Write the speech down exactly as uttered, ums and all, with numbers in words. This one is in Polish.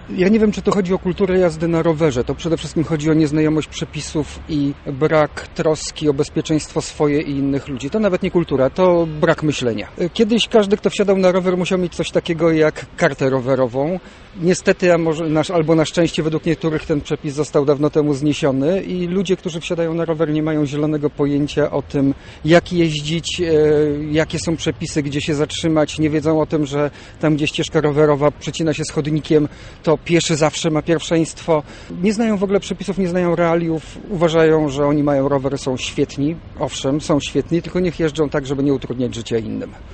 Ja nie wiem, czy to chodzi o kulturę jazdy na rowerze. To przede wszystkim chodzi o nieznajomość przepisów i brak troski o bezpieczeństwo swoje i innych ludzi. To nawet nie kultura, to brak myślenia. Kiedyś każdy, kto wsiadał na rower, musiał mieć coś takiego jak kartę rowerową. Niestety, a może nasz, albo na szczęście według niektórych ten przepis został dawno temu zniesiony i ludzie, którzy wsiadają na rower, nie mają zielonego pojęcia o tym, jak jeździć, e, jakie są przepisy, gdzie się zatrzymać. Nie wiedzą o tym, że tam, gdzie ścieżka rowerowa przecina się z chodnikiem, to pieszy zawsze ma pierwszeństwo. Nie znają w ogóle przepisów, nie znają realiów. Uważają, że oni mają rower, są świetni. Owszem, są świetni, tylko niech jeżdżą tak, żeby nie utrudniać życia innym.